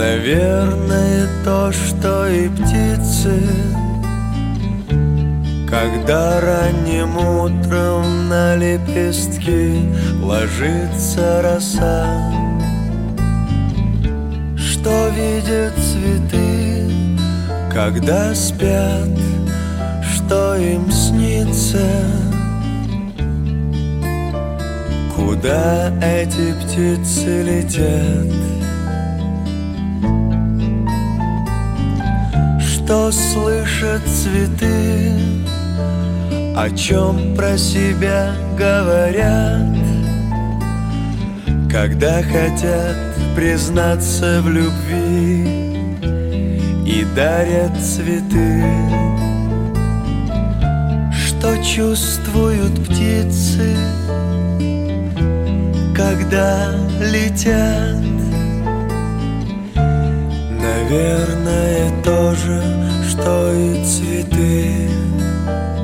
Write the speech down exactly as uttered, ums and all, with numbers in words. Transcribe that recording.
Наверное, то, что и птицы, когда ранним утром на лепестки ложится роса, что видят цветы, когда спят, что им снится, куда эти птицы летят, что слышат цветы, о чем про себя говорят, когда хотят признаться в любви и дарят цветы. Что чувствуют птицы, когда летят? Наверное, то же, что и цветы.